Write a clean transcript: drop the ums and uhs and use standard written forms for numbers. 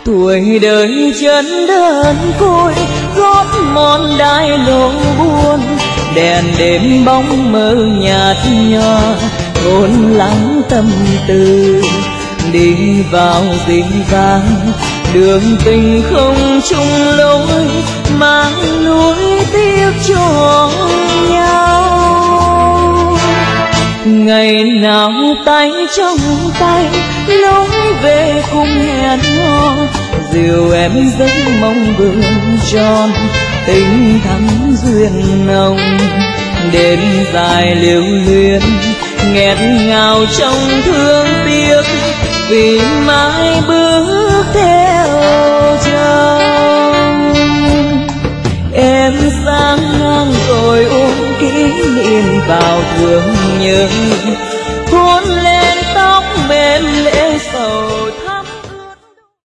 tuổi đời chân đơn côi, gót mòn đai lộ buồn, đèn đêm bóng mơ nhạt nhòa, hôn lắng tâm tư. Đi vào dinh vang, đường tình không chung lối, mang nuối tiếc cho nhau. Ngày nào tay trong tay, lối về cùng hẹn hò, dìu em giấc mong vườn tròn, tình thắm duyên nồng. Đêm dài lưu luyến, nghẹn ngào trong thương tiếc, vì mãi bước